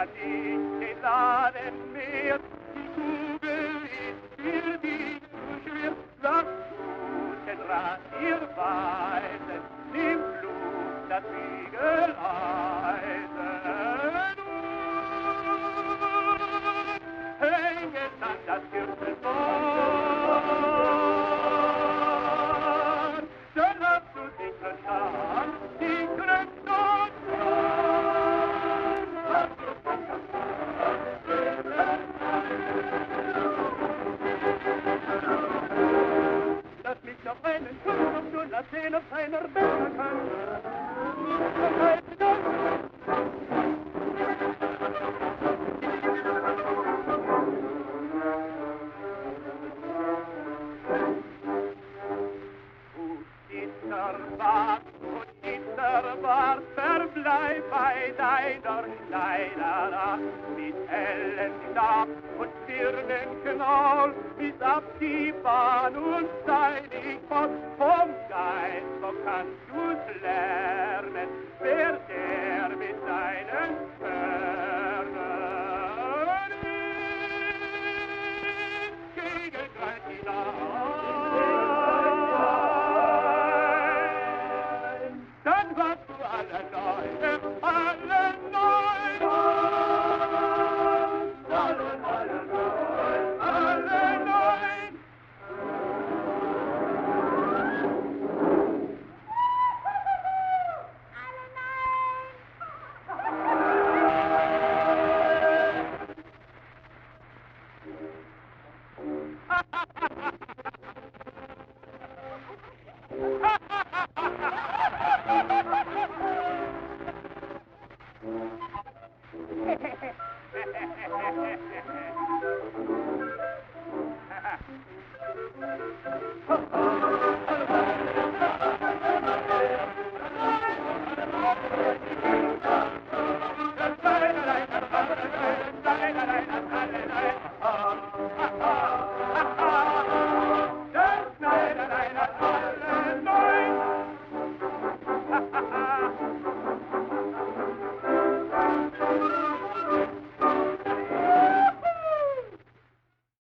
kann ich geladen mehr. Die Kugel ist für dich zu schwer. Sag guten Rat, ihr Weisen, nimm Blut das Siegel Eisen. Hänget an das Gürtelband, dann hast du sicheren Stand, sicheren Stand. Lass mich auf einen Schuss und nur lass sehen, ob einer besser kann. Bart, verbleib bei deiner Schneiderart, mit hellen Stab und Birnenknoll, bis ab die Bahn und sei nicht fort vom Geist, so kannst du's lernen, wer